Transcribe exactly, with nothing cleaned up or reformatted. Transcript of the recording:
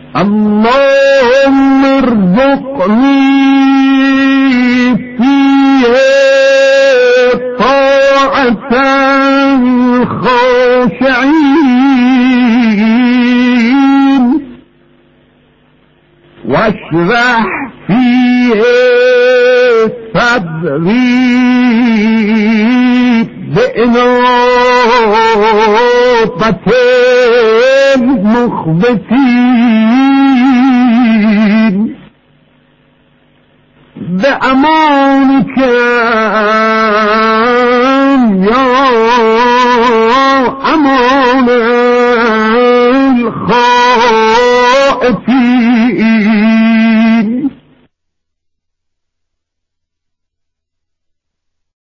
اللهم ارزقني فيه طاعة الخاشعين واشرح فيه صدري بإنابة المخبتين بأمانك يا أمان الخائفين